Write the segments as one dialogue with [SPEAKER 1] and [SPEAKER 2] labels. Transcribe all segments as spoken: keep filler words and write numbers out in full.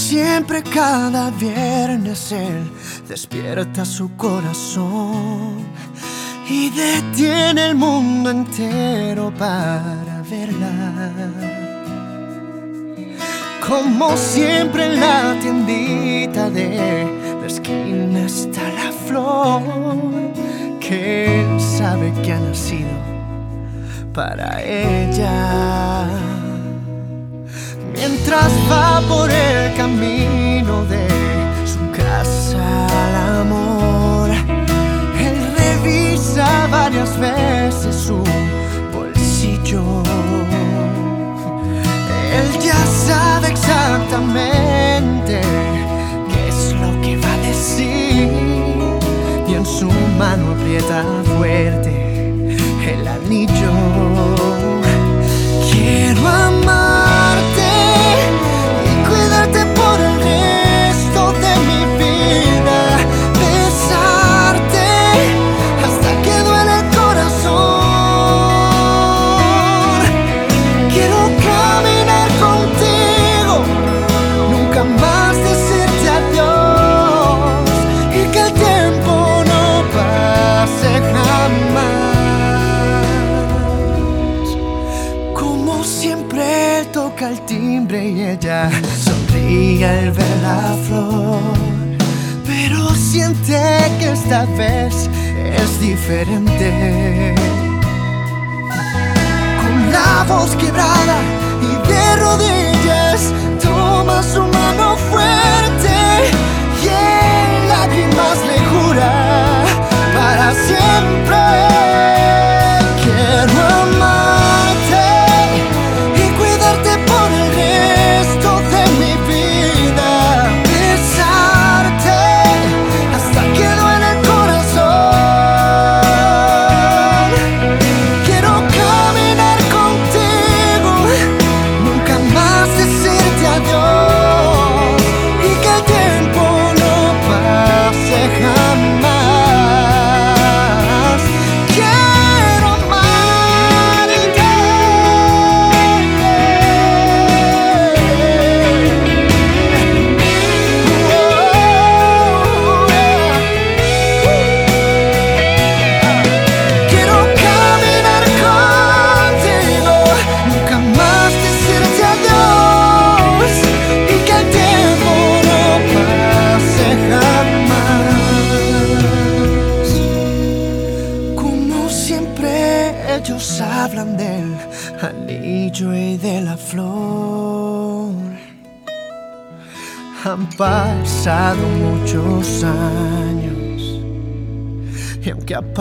[SPEAKER 1] siempre, cada viernes él despierta su corazón y detiene el mundo entero para verla. Como siempre en la tiendita de la esquina está la flor que él sabe que ha nacido para ella. Mientras va por el camino de su casa al amor, él revisa varias veces su bolsillo. Él ya sabe exactamente qué es lo que va a decir y en su mano aprieta fuerte el anillo. Quiero amarte y cuidarte por el resto de mi vida, besarte hasta que duele el corazón. Quiero caminar contigo, nunca más decirte adiós y que el tiempo no pase jamás. Como siempre él toca el timbre y ella sonríe al ver la flor, pero siente que esta vez es diferente. Con la voz quebrada y de rodillas toma su mano fuerte y en lágrimas le jura para siempre. Quiero amarte y cuidarte por el resto de mi vida, besarte hasta que duele el corazón. Quiero caminar contigo, nunca más decirte adiós y que el tiempo no pase jamás. Quiero amarte. Quiero caminar contigo, nunca más decirte adiós y que el tiempo no pase jamás. Como siempre ellos hablan del anillo y de la flor. Han pasado muchos años y aunque ha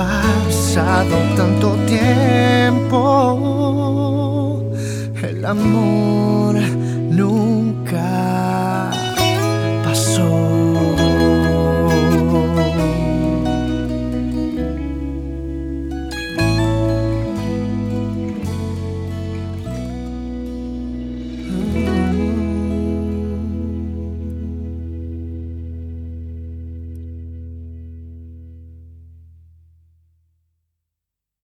[SPEAKER 1] pasado tanto tiempo, el amor